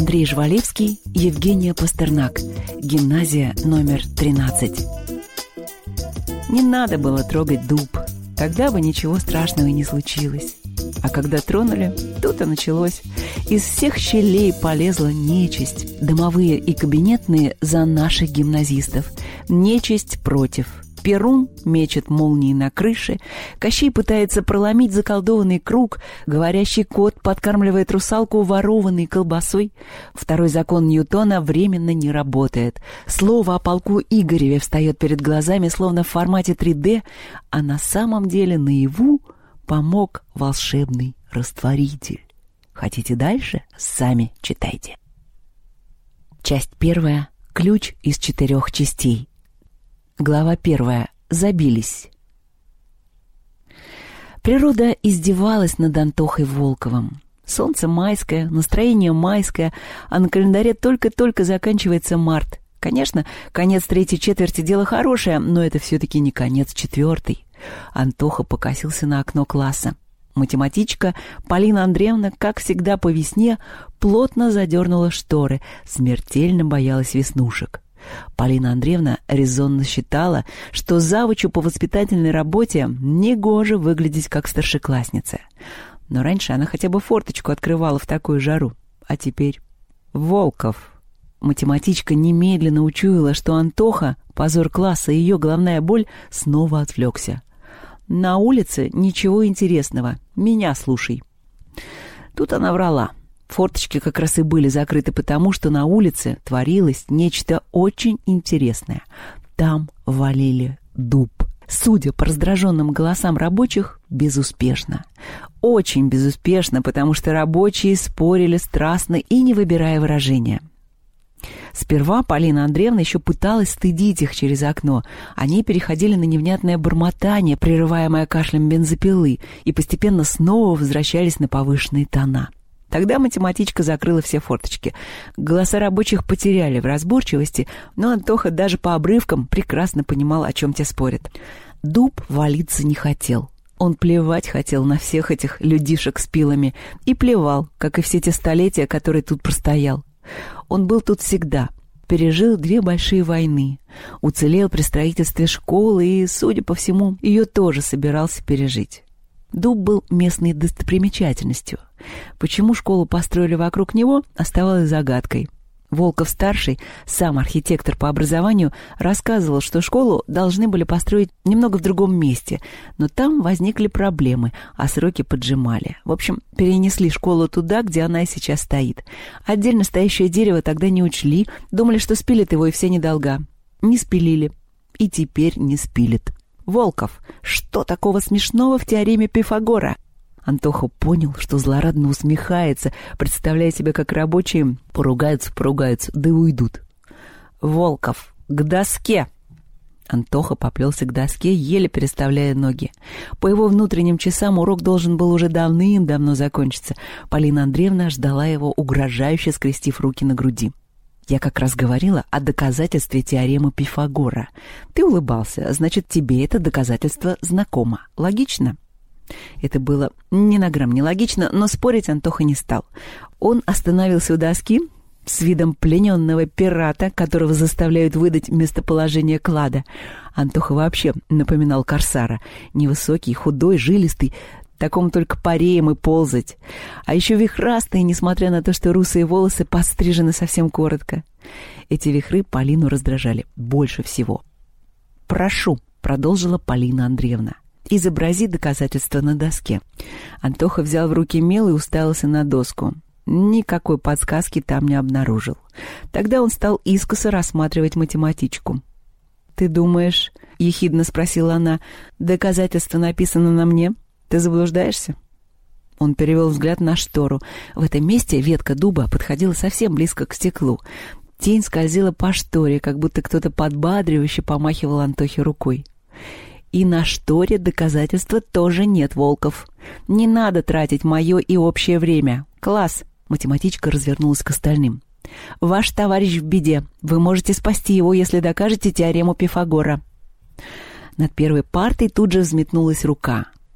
Андрей Жвалевский, Евгения Пастернак. Гимназия номер 13. Не надо было трогать дуб. Тогда бы ничего страшного и не случилось. А когда тронули, тут и началось. Из всех щелей полезла нечисть. Домовые и кабинетные за наших гимназистов. Нечисть против. Перун мечет молнии на крыше, Кощей пытается проломить заколдованный круг, говорящий кот подкармливает русалку ворованной колбасой. Второй закон Ньютона временно не работает. Слово о полку Игореве встает перед глазами, словно в формате 3D, а на самом деле наяву помог волшебный растворитель. Хотите дальше? Сами читайте. Часть 1. Ключ из 4 частей. Глава 1. Забились. Природа издевалась над Антохой Волковым. Солнце майское, настроение майское, а на календаре только-только заканчивается март. Конечно, конец 3-й четверти дело хорошее, но это все-таки не конец 4-й. Антоха покосился на окно класса. Математичка Полина Андреевна, как всегда по весне, плотно задернула шторы, смертельно боялась веснушек. Полина Андреевна резонно считала, что завучу по воспитательной работе негоже выглядеть как старшеклассница. Но раньше она хотя бы форточку открывала в такую жару. А теперь Волков. Математичка немедленно учуяла, что Антоха, позор класса и ее головная боль, снова отвлекся. «На улице ничего интересного. Меня слушай». Тут она врала. Форточки как раз и были закрыты потому, что на улице творилось нечто очень интересное. Там валили дуб. Судя по раздраженным голосам рабочих, безуспешно. Очень безуспешно, потому что рабочие спорили страстно и не выбирая выражения. Сперва Полина Андреевна еще пыталась стыдить их через окно. Они переходили на невнятное бормотание, прерываемое кашлем бензопилы, и постепенно снова возвращались на повышенные тона. Тогда математичка закрыла все форточки. Голоса рабочих потеряли в разборчивости, но Антоха даже по обрывкам прекрасно понимал, о чем те спорят. Дуб валиться не хотел. Он плевать хотел на всех этих людишек с пилами. И плевал, как и все те столетия, которые тут простоял. Он был тут всегда. Пережил 2 большие войны. Уцелел при строительстве школы и, судя по всему, ее тоже собирался пережить. Дуб был местной достопримечательностью. Почему школу построили вокруг него, оставалось загадкой. Волков-старший, сам архитектор по образованию, рассказывал, что школу должны были построить немного в другом месте, но там возникли проблемы, а сроки поджимали. В общем, перенесли школу туда, где она и сейчас стоит. Отдельно стоящее дерево тогда не учли, думали, что спилят его и все недолга. Не спилили. И теперь не спилят. Волков, что такого смешного в теореме Пифагора? Антоха понял, что злорадно усмехается, представляя себя, как рабочие поругаются, да и уйдут. Волков, к доске! Антоха поплелся к доске, еле переставляя ноги. По его внутренним часам урок должен был уже давным-давно закончиться. Полина Андреевна ждала его, угрожающе скрестив руки на груди. Я как раз говорила о доказательстве теоремы Пифагора. Ты улыбался, значит, тебе это доказательство знакомо. Логично? Это было ни на грамм не логично, но спорить Антоха не стал. Он остановился у доски с видом плененного пирата, которого заставляют выдать местоположение клада. Антоха вообще напоминал корсара. Невысокий, худой, жилистый, такому только пареем и ползать. А еще вихрастый, несмотря на то, что русые волосы подстрижены совсем коротко. Эти вихры Полину раздражали больше всего. «Прошу», — продолжила Полина Андреевна, — «изобрази доказательства на доске». Антоха взял в руки мел и уставился на доску. Никакой подсказки там не обнаружил. Тогда он стал искоса рассматривать математичку. «Ты думаешь, — ехидно спросила она, — доказательство написано на мне? Ты заблуждаешься?» Он перевел взгляд на штору. В этом месте ветка дуба подходила совсем близко к стеклу. Тень скользила по шторе, как будто кто-то подбадривающе помахивал Антохе рукой. «И на шторе доказательства тоже нет, Волков. Не надо тратить мое и общее время. Класс!» Математичка развернулась к остальным. «Ваш товарищ в беде. Вы можете спасти его, если докажете теорему Пифагора». Над первой партой тут же взметнулась рука.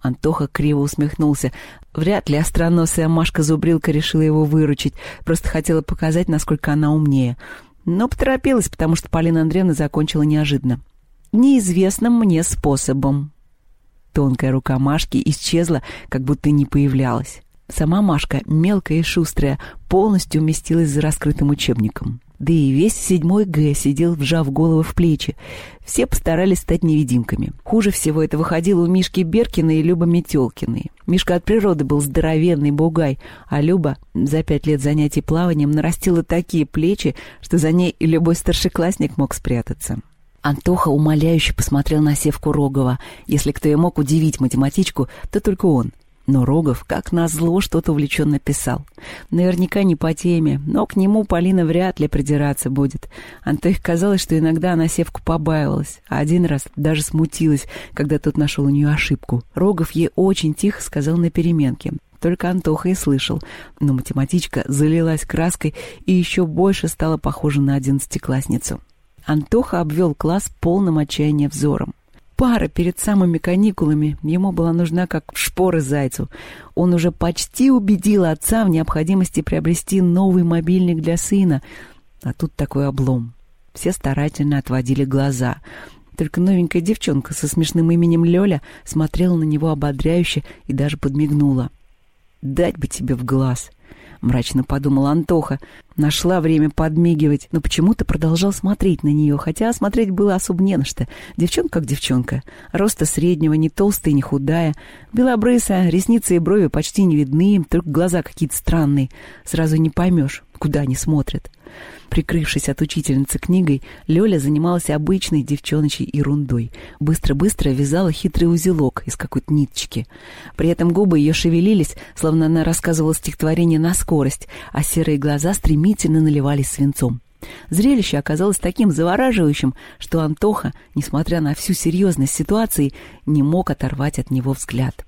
Антоха криво усмехнулся. Вряд ли остроносая Машка-зубрилка решила его выручить, просто хотела показать, насколько она умнее. Но поторопилась, потому что Полина Андреевна закончила неожиданно. «Неизвестным мне способом». Тонкая рука Машки исчезла, как будто не появлялась. Сама Машка, мелкая и шустрая, полностью уместилась за раскрытым учебником. Да и весь 7 Г сидел, вжав голову в плечи. Все постарались стать невидимками. Хуже всего это выходило у Мишки Беркина и Любы Метелкиной. Мишка от природы был здоровенный бугай, а Люба за 5 лет занятий плаванием нарастила такие плечи, что за ней и любой старшеклассник мог спрятаться. Антоха умоляюще посмотрел на Севку Рогова. Если кто и мог удивить математичку, то только он. Но Рогов, как назло, что-то увлеченно писал. Наверняка не по теме, но к нему Полина вряд ли придираться будет. Антохе казалось, что иногда она Севку побаивалась, а один раз даже смутилась, когда тот нашел у нее ошибку. Рогов ей очень тихо сказал на переменке. Только Антоха и слышал, но математичка залилась краской и еще больше стала похожа на 11-классницу. Антоха обвел класс полным отчаяния взором. Пара перед самыми каникулами ему была нужна как шпоры зайцу. Он уже почти убедил отца в необходимости приобрести новый мобильник для сына. А тут такой облом. Все старательно отводили глаза. Только новенькая девчонка со смешным именем Лёля смотрела на него ободряюще и даже подмигнула. «Дать бы тебе в глаз!» — мрачно подумал Антоха. Нашла время подмигивать, но почему-то продолжал смотреть на нее, хотя смотреть было особо не на что. Девчонка как девчонка. Роста среднего, не толстая, не худая. Белобрысая, ресницы и брови почти не видны, только глаза какие-то странные. Сразу не поймешь, куда они смотрят. Прикрывшись от учительницы книгой, Лёля занималась обычной девчоночей ерундой. Быстро-быстро вязала хитрый узелок из какой-то ниточки. При этом губы ее шевелились, словно она рассказывала стихотворение на скорость, а серые глаза стремительно наливались свинцом. Зрелище оказалось таким завораживающим, что Антоха, несмотря на всю серьезность ситуации, не мог оторвать от него взгляд.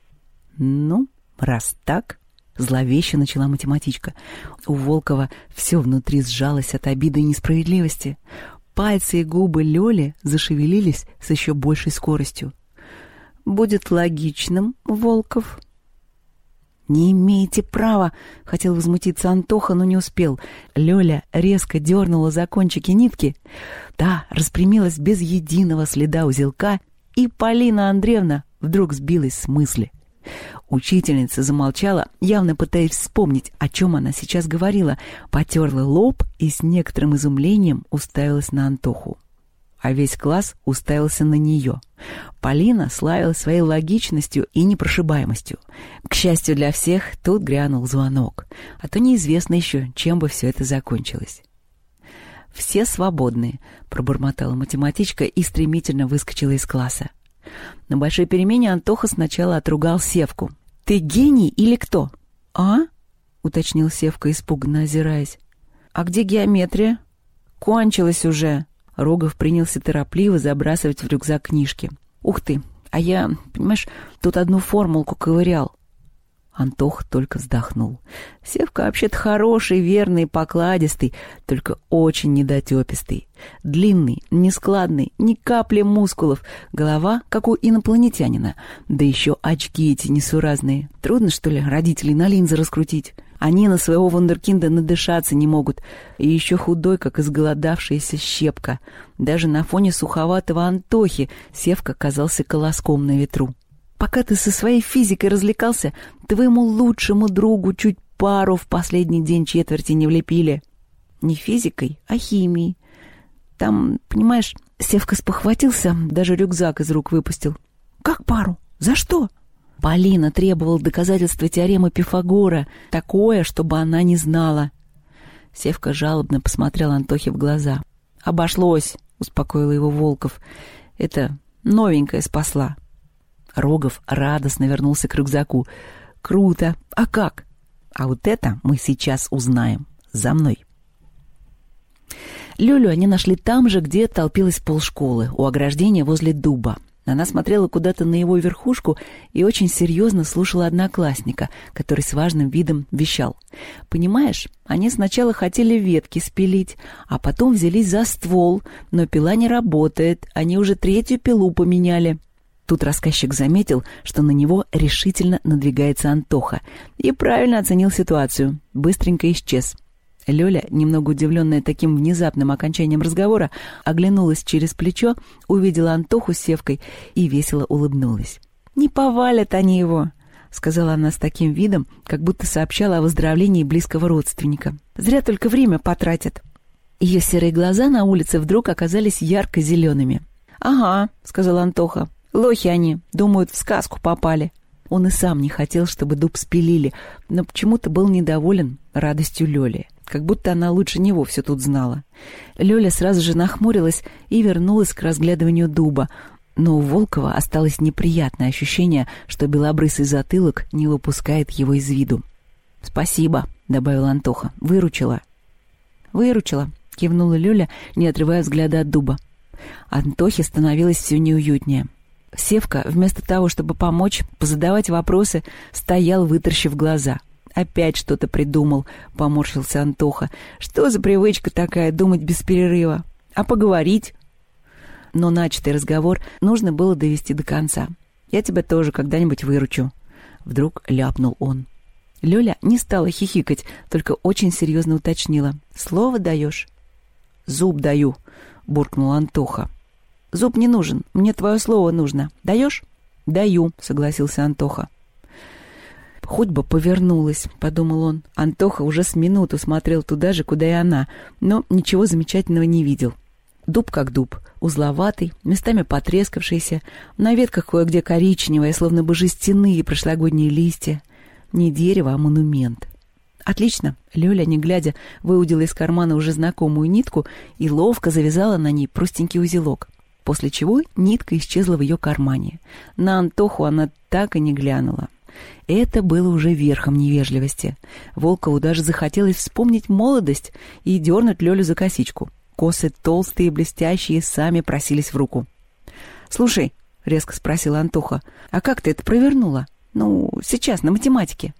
«Ну, раз так...» — зловеще начала математичка. У Волкова все внутри сжалось от обиды и несправедливости. Пальцы и губы Лёли зашевелились с еще большей скоростью. «Будет логичным, Волков». «Не имеете права!» — хотел возмутиться Антоха, но не успел. Лёля резко дернула за кончики нитки. Та распрямилась без единого следа узелка, и Полина Андреевна вдруг сбилась с мысли. Учительница замолчала, явно пытаясь вспомнить, о чем она сейчас говорила, потерла лоб и с некоторым изумлением уставилась на Антоху. А весь класс уставился на нее. Полина славилась своей логичностью и непрошибаемостью. К счастью для всех, тут грянул звонок. А то неизвестно еще, чем бы все это закончилось. «Все свободны», — пробормотала математичка и стремительно выскочила из класса. На большой перемене Антоха сначала отругал Севку. «Ты гений или кто?» «А?» — уточнил Севка, испуганно озираясь. «А где геометрия?» «Кончилась уже». Рогов принялся торопливо забрасывать в рюкзак книжки. «Ух ты! А я, понимаешь, тут одну формулку ковырял». Антох только вздохнул. Севка вообще-то хороший, верный, покладистый, только очень недотепистый. Длинный, нескладный, ни капли мускулов, голова, как у инопланетянина. Да еще очки эти несуразные. Трудно, что ли, родителей на линзы раскрутить? Они на своего вундеркинда надышаться не могут. И еще худой, как изголодавшаяся щепка. Даже на фоне суховатого Антохи Севка казался колоском на ветру. Пока ты со своей физикой развлекался, твоему лучшему другу чуть пару в последний день четверти не влепили. Не физикой, а химией. Там, понимаешь, Севка спохватился, даже рюкзак из рук выпустил. Как пару? За что? Полина требовала доказательства теоремы Пифагора, такое, чтобы она не знала. Севка жалобно посмотрел Антохе в глаза. «Обошлось», — успокоил его Волков. «Это новенькая спасла». Рогов радостно вернулся к рюкзаку. «Круто! А как?» «А вот это мы сейчас узнаем. За мной!» Лёлю они нашли там же, где толпилась полшколы, у ограждения возле дуба. Она смотрела куда-то на его верхушку и очень серьезно слушала одноклассника, который с важным видом вещал. «Понимаешь, они сначала хотели ветки спилить, а потом взялись за ствол, но пила не работает, они уже 3-ю пилу поменяли». Тут рассказчик заметил, что на него решительно надвигается Антоха, и правильно оценил ситуацию. Быстренько исчез. Лёля, немного удивленная таким внезапным окончанием разговора, оглянулась через плечо, увидела Антоху с Севкой и весело улыбнулась. «Не повалят они его», — сказала она с таким видом, как будто сообщала о выздоровлении близкого родственника. «Зря только время потратят». Ее серые глаза на улице вдруг оказались ярко-зелеными. «Ага», — сказал Антоха, — «лохи они, думают, в сказку попали». Он и сам не хотел, чтобы дуб спилили, но почему-то был недоволен радостью Лёли, как будто она лучше него все тут знала. Лёля сразу же нахмурилась и вернулась к разглядыванию дуба, но у Волкова осталось неприятное ощущение, что белобрысый затылок не выпускает его из виду. «Спасибо», — добавил Антоха, — «выручила». «Выручила», — кивнула Лёля, не отрывая взгляда от дуба. Антохе становилось все неуютнее. Севка, вместо того, чтобы помочь, позадавать вопросы, стоял, вытаращив глаза. «Опять что-то придумал», — поморщился Антоха. «Что за привычка такая, думать без перерыва? А поговорить?» Но начатый разговор нужно было довести до конца. «Я тебя тоже когда-нибудь выручу», — вдруг ляпнул он. Лёля не стала хихикать, только очень серьезно уточнила. «Слово даешь?» «Зуб даю», — буркнул Антоха. «Зуб не нужен, мне твое слово нужно. Даешь?» «Даю», — согласился Антоха. «Хоть бы повернулась», — подумал он. Антоха уже с минуту смотрел туда же, куда и она, но ничего замечательного не видел. Дуб как дуб, узловатый, местами потрескавшийся, на ветках кое-где коричневые, словно бы жестяные прошлогодние листья. Не дерево, а монумент. «Отлично!» — Лёля, не глядя, выудила из кармана уже знакомую нитку и ловко завязала на ней простенький узелок, после чего нитка исчезла в ее кармане. На Антоху она так и не глянула. Это было уже верхом невежливости. Волкову даже захотелось вспомнить молодость и дернуть Лёлю за косичку. Косы толстые и блестящие сами просились в руку. «Слушай», — резко спросила Антоха, — «а как ты это провернула? Ну, сейчас, на математике».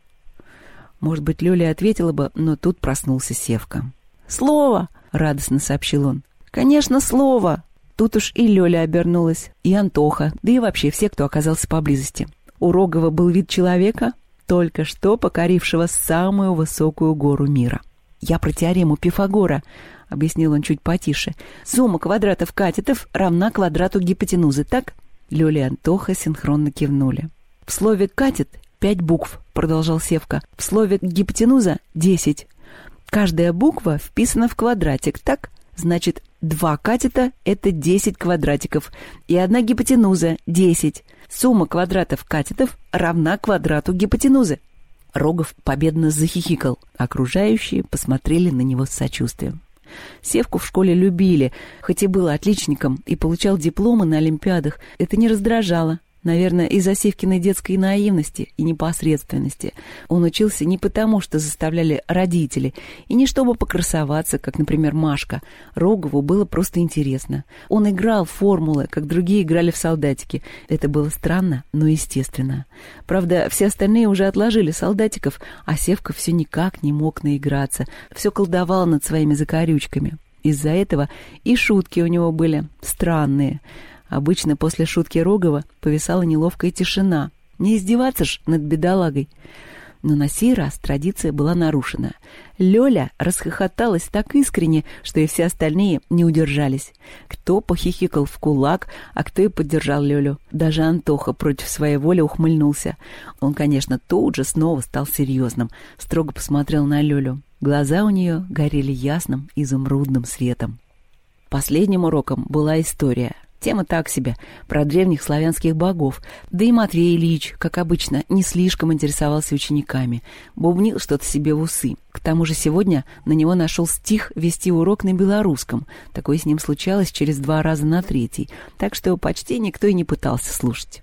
Может быть, Лёля ответила бы, но тут проснулся Севка. «Слово!» — радостно сообщил он. «Конечно, слово!» Тут уж и Лёля обернулась, и Антоха, да и вообще все, кто оказался поблизости. У Рогова был вид человека, только что покорившего самую высокую гору мира. «Я про теорему Пифагора», — объяснил он чуть потише. «Сумма квадратов катетов равна квадрату гипотенузы, так?» Лёля и Антоха синхронно кивнули. «В слове «катет» 5 букв», — продолжал Севка. «В слове «гипотенуза» 10. Каждая буква вписана в квадратик, так? Значит, 2 катета — это 10 квадратиков, и 1 гипотенуза — 10. Сумма квадратов катетов равна квадрату гипотенузы». Рогов победно захихикал. Окружающие посмотрели на него с сочувствием. Севку в школе любили, хоть и был отличником и получал дипломы на олимпиадах. Это не раздражало. Наверное, из-за Севкиной детской наивности и непосредственности. Он учился не потому, что заставляли родители, и не чтобы покрасоваться, как, например, Машка. Рогову было просто интересно. Он играл в формулы, как другие играли в солдатики. Это было странно, но естественно. Правда, все остальные уже отложили солдатиков, а Севка все никак не мог наиграться. Все колдовал над своими закорючками. Из-за этого и шутки у него были странные. Обычно после шутки Рогова повисала неловкая тишина. Не издеваться ж над бедолагой. Но на сей раз традиция была нарушена. Лёля расхохоталась так искренне, что и все остальные не удержались. Кто похихикал в кулак, а кто и поддержал Лёлю. Даже Антоха против своей воли ухмыльнулся. Он, конечно, тут же снова стал серьезным. Строго посмотрел на Лёлю. Глаза у нее горели ясным изумрудным светом. Последним уроком была история. Тема так себе, про древних славянских богов. Да и Матвей Ильич, как обычно, не слишком интересовался учениками. Бубнил что-то себе в усы. К тому же сегодня на него нашел стих вести урок на белорусском. Такое с ним случалось через 2 раза на 3-й, так что почти никто и не пытался слушать.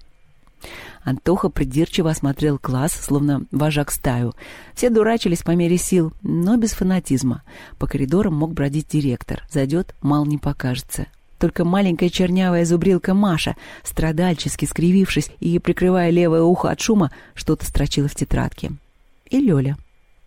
Антоха придирчиво осмотрел класс, словно вожак стаю. Все дурачились по мере сил, но без фанатизма. По коридорам мог бродить директор. Зайдет, мало не покажется. Только маленькая чернявая зубрилка Маша, страдальчески скривившись и прикрывая левое ухо от шума, что-то строчила в тетрадке. И Лёля.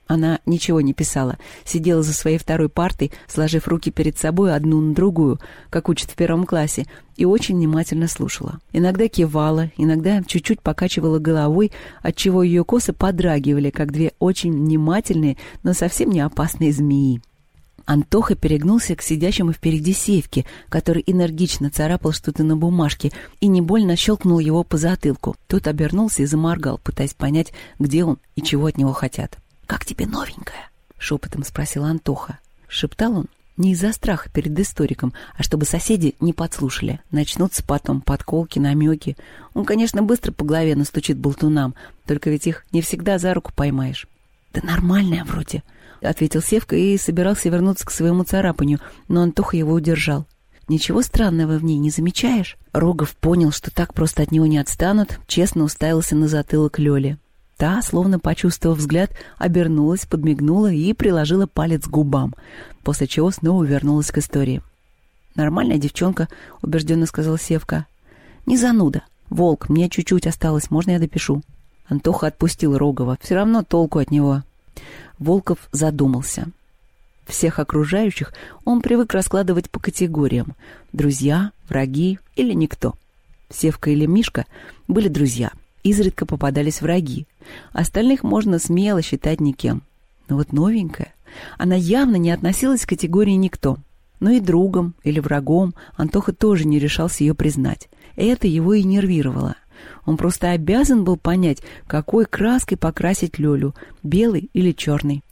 Она ничего не писала, сидела за своей второй партой, сложив руки перед собой одну на другую, как учат в 1 классе, и очень внимательно слушала. Иногда кивала, иногда чуть-чуть покачивала головой, отчего ее косы подрагивали, как 2 очень внимательные, но совсем не опасные змеи. Антоха перегнулся к сидящему впереди Севке, который энергично царапал что-то на бумажке, и не больно щелкнул его по затылку. Тот обернулся и заморгал, пытаясь понять, где он и чего от него хотят. «Как тебе новенькая?» — шепотом спросил Антоха. Шептал он не из-за страха перед историком, а чтобы соседи не подслушали. Начнутся потом подколки, намеки. Он, конечно, быстро по голове настучит болтунам, только ведь их не всегда за руку поймаешь. «Да нормальная вроде», — ответил Севка и собирался вернуться к своему царапанию, но Антоха его удержал. «Ничего странного в ней не замечаешь?» Рогов понял, что так просто от него не отстанут, честно уставился на затылок Лёли. Та, словно почувствовав взгляд, обернулась, подмигнула и приложила палец к губам, после чего снова вернулась к истории. «Нормальная девчонка», — убежденно сказал Севка. «Не зануда. Волк, мне чуть-чуть осталось, можно я допишу?» Антоха отпустил Рогова. Все равно толку от него. Волков задумался. Всех окружающих он привык раскладывать по категориям: друзья, враги или никто. Севка или Мишка были друзья. Изредка попадались враги. Остальных можно смело считать никем. Но вот новенькая, она явно не относилась к категории «никто». Но и другом или врагом Антоха тоже не решался ее признать. Это его и нервировало. Он просто обязан был понять, какой краской покрасить Лёлю, белой или черной.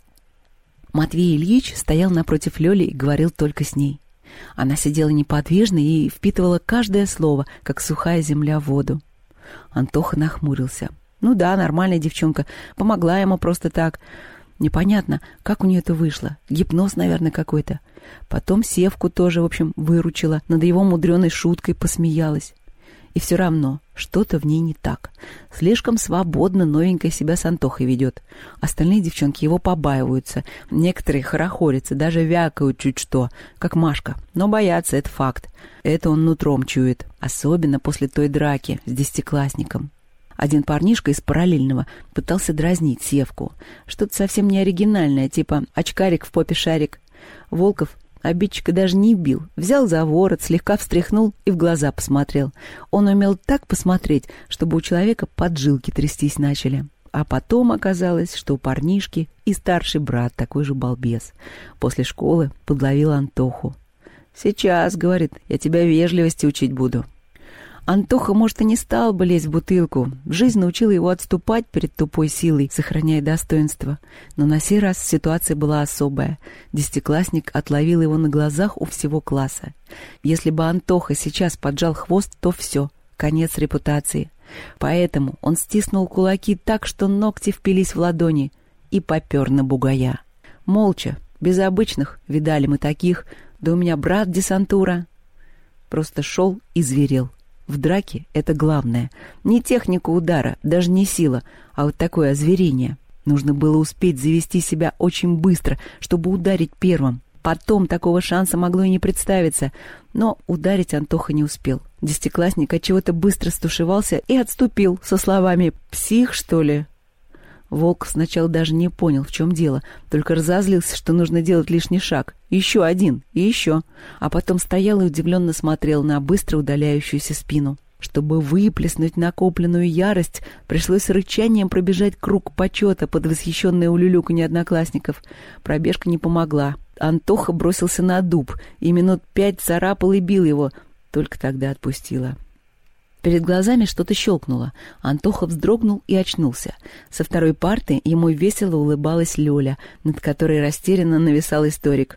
Матвей Ильич стоял напротив Лёли и говорил только с ней. Она сидела неподвижно и впитывала каждое слово, как сухая земля в воду. Антоха нахмурился. Ну да, нормальная девчонка, помогла ему просто так. Непонятно, как у нее это вышло. Гипноз, наверное, какой-то. Потом Севку тоже, в общем, выручила, над его мудреной шуткой посмеялась. И все равно, что-то в ней не так. Слишком свободно новенькая себя с Антохой ведет. Остальные девчонки его побаиваются. Некоторые хорохорятся, даже вякают чуть что, как Машка. Но боятся, это факт. Это он нутром чует. Особенно после той драки с 10-классником. Один парнишка из параллельного пытался дразнить Севку. Что-то совсем не оригинальное, типа «очкарик в попе шарик». Волков обидчика даже не бил. Взял за ворот, слегка встряхнул и в глаза посмотрел. Он умел так посмотреть, чтобы у человека поджилки трястись начали. А потом оказалось, что у парнишки и старший брат такой же балбес. После школы подловил Антоху. «Сейчас, — говорит, — я тебя вежливости учить буду». Антоха, может, и не стал бы лезть в бутылку. Жизнь научила его отступать перед тупой силой, сохраняя достоинство. Но на сей раз ситуация была особая. 10-классник отловил его на глазах у всего класса. Если бы Антоха сейчас поджал хвост, то все, конец репутации. Поэтому он стиснул кулаки так, что ногти впились в ладони, и попер на бугая. Молча, без обычных, видали мы таких, да у меня брат десантура. Просто шел и зверел. В драке это главное. Не техника удара, даже не сила, а вот такое озверение. Нужно было успеть завести себя очень быстро, чтобы ударить первым. Потом такого шанса могло и не представиться. Но ударить Антоха не успел. 10-классник отчего-то быстро стушевался и отступил со словами «Псих, что ли?». Волков сначала даже не понял, в чем дело, только разозлился, что нужно делать лишний шаг. Еще один и еще. А потом стоял и удивленно смотрел на быстро удаляющуюся спину. Чтобы выплеснуть накопленную ярость, пришлось с рычанием пробежать круг почета под восхищенное улюлюканье одноклассников. Пробежка не помогла. Антоха бросился на дуб и минут 5 царапал и бил его. Только тогда отпустила. Перед глазами что-то щелкнуло. Антоха вздрогнул и очнулся. Со второй парты ему весело улыбалась Лёля, над которой растерянно нависал историк.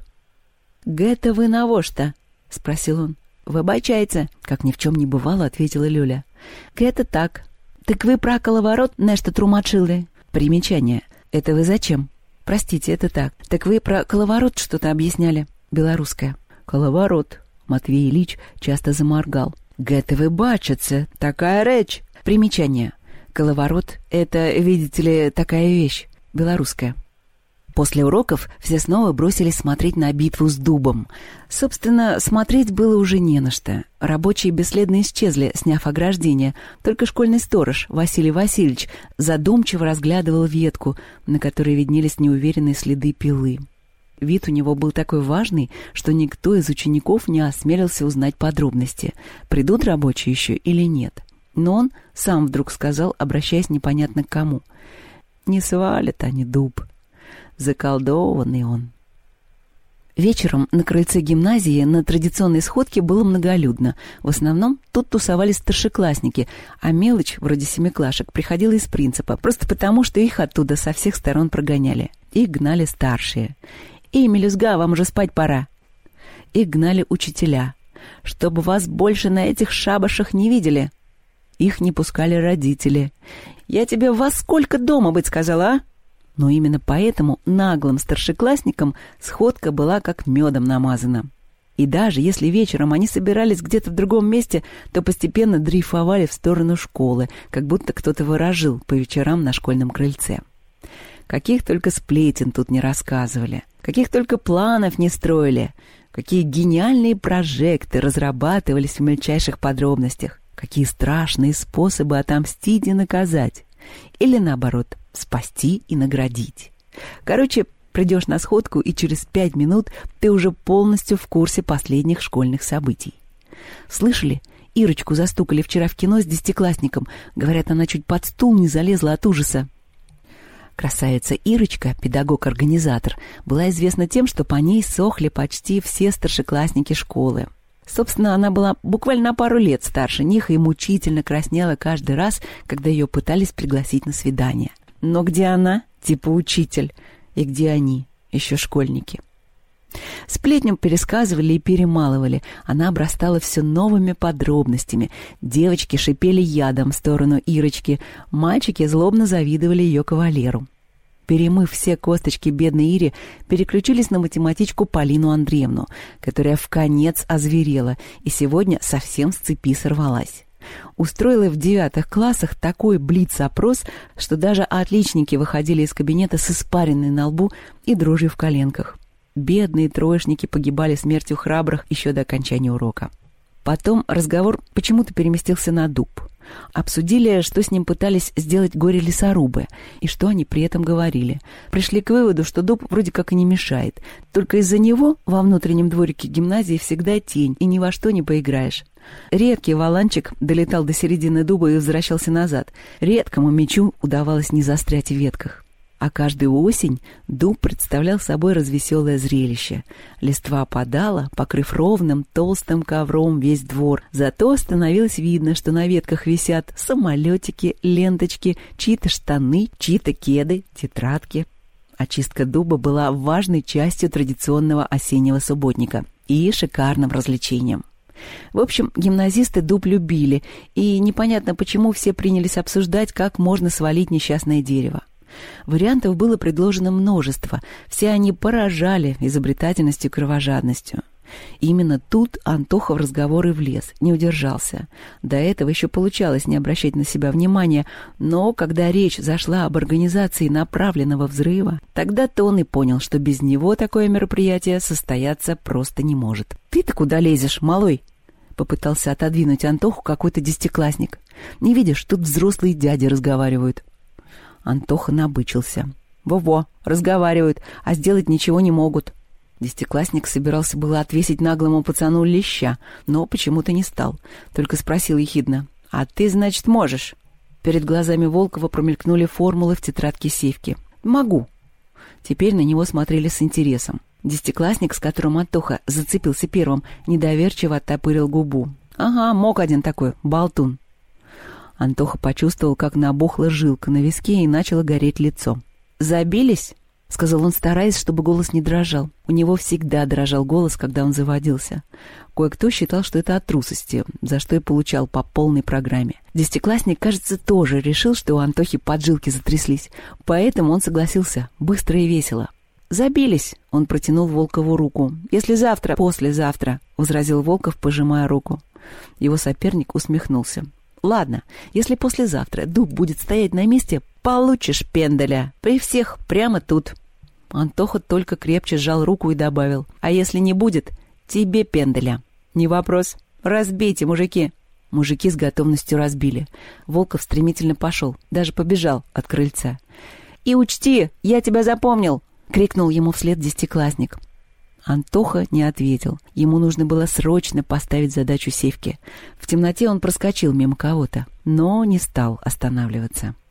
«Гэта вы навошта?» — спросил он. «Выбачайте», — как ни в чем не бывало, ответила Лёля. «Гэта так. Так вы про коловорот нешто трумачили?» Примечание. «Это вы зачем?» «Простите, это так. Так вы про коловорот что-то объясняли?» Белорусская. «Коловорот». Матвей Ильич часто заморгал. «Гэта вы бачыце, такая речь». Примечание. Коловорот — это, видите ли, такая вещь. Белорусская. После уроков все снова бросились смотреть на битву с дубом. Собственно, смотреть было уже не на что. Рабочие бесследно исчезли, сняв ограждение. Только школьный сторож Василий Васильевич задумчиво разглядывал ветку, на которой виднелись неуверенные следы пилы. Вид у него был такой важный, что никто из учеников не осмелился узнать подробности, придут рабочие еще или нет. Но он сам вдруг сказал, обращаясь непонятно к кому: «Не свалят они дуб. Заколдованный он». Вечером на крыльце гимназии на традиционной сходке было многолюдно. В основном тут тусовались старшеклассники, а мелочь, вроде семиклашек, приходила из принципа, просто потому, что их оттуда со всех сторон прогоняли. Их гнали старшие. «Эй, мелюзга, вам уже спать пора!» Их гнали учителя. «Чтобы вас больше на этих шабашах не видели!» Их не пускали родители. «Я тебе во сколько дома быть сказала, а?» Но именно поэтому наглым старшеклассникам сходка была как медом намазана. И даже если вечером они собирались где-то в другом месте, то постепенно дрейфовали в сторону школы, как будто кто-то ворожил по вечерам на школьном крыльце. Каких только сплетен тут не рассказывали, каких только планов не строили, какие гениальные прожекты разрабатывались в мельчайших подробностях, какие страшные способы отомстить и наказать. Или наоборот, спасти и наградить. Короче, придешь на сходку, и через 5 минут ты уже полностью в курсе последних школьных событий. Слышали? Ирочку застукали вчера в кино с 10-классником. Говорят, она чуть под стул не залезла от ужаса. Красавица Ирочка, педагог-организатор, была известна тем, что по ней сохли почти все старшеклассники школы. Собственно, она была буквально на пару лет старше них и мучительно краснела каждый раз, когда ее пытались пригласить на свидание. Но где она, типа учитель, и где они, еще школьники? Сплетню пересказывали и перемалывали. Она обрастала все новыми подробностями. Девочки шипели ядом в сторону Ирочки, мальчики злобно завидовали ее кавалеру. Перемыв все косточки бедной Ире, переключились на математичку Полину Андреевну, которая вконец озверела и сегодня совсем с цепи сорвалась. Устроила в 9 классах такой блиц-опрос, что даже отличники выходили из кабинета с испаренной на лбу и дрожью в коленках. Бедные троечники погибали смертью храбрых еще до окончания урока. Потом разговор почему-то переместился на дуб. Обсудили, что с ним пытались сделать горе-лесорубы, и что они при этом говорили. Пришли к выводу, что дуб вроде как и не мешает. Только из-за него во внутреннем дворике гимназии всегда тень, и ни во что не поиграешь. Редкий валанчик долетал до середины дуба и возвращался назад. Редкому мячу удавалось не застрять в ветках. А каждую осень дуб представлял собой развеселое зрелище. Листва опадала, покрыв ровным толстым ковром весь двор. Зато становилось видно, что на ветках висят самолетики, ленточки, чьи-то штаны, чьи-то кеды, тетрадки. Очистка дуба была важной частью традиционного осеннего субботника и шикарным развлечением. В общем, гимназисты дуб любили, и непонятно почему все принялись обсуждать, как можно свалить несчастное дерево. Вариантов было предложено множество, все они поражали изобретательностью и кровожадностью. Именно тут Антоха в разговор и влез, не удержался. До этого еще получалось не обращать на себя внимания, но когда речь зашла об организации направленного взрыва, тогда-то он и понял, что без него такое мероприятие состояться просто не может. «Ты-то куда лезешь, малой?» — попытался отодвинуть Антоху какой-то 10-классник. «Не видишь, тут взрослые дяди разговаривают». Антоха набычился. «Во-во, разговаривают, а сделать ничего не могут». 10-классник собирался было отвесить наглому пацану леща, но почему-то не стал. Только спросил ехидно: «А ты, значит, можешь?» Перед глазами Волкова промелькнули формулы в тетрадке Севки. «Могу». Теперь на него смотрели с интересом. 10-классник, с которым Антоха зацепился первым, недоверчиво оттопырил губу. «Ага, мог один такой, болтун». Антоха почувствовал, как набухла жилка на виске и начало гореть лицо. «Забились?» — сказал он, стараясь, чтобы голос не дрожал. У него всегда дрожал голос, когда он заводился. Кое-кто считал, что это от трусости, за что и получал по полной программе. 10-классник, кажется, тоже решил, что у Антохи поджилки затряслись, поэтому он согласился, быстро и весело. «Забились!» — он протянул Волкову руку. «Если завтра, послезавтра!» — возразил Волков, пожимая руку. Его соперник усмехнулся. «Ладно, если послезавтра дуб будет стоять на месте, получишь пенделя. При всех прямо тут». Антоха только крепче сжал руку и добавил: «А если не будет, тебе пенделя». «Не вопрос. Разбейте, мужики». Мужики с готовностью разбили. Волков стремительно пошел, даже побежал от крыльца. «И учти, я тебя запомнил!» — крикнул ему вслед десятиклассник. Антоха не ответил. Ему нужно было срочно поставить задачу Севке. В темноте он проскочил мимо кого-то, но не стал останавливаться.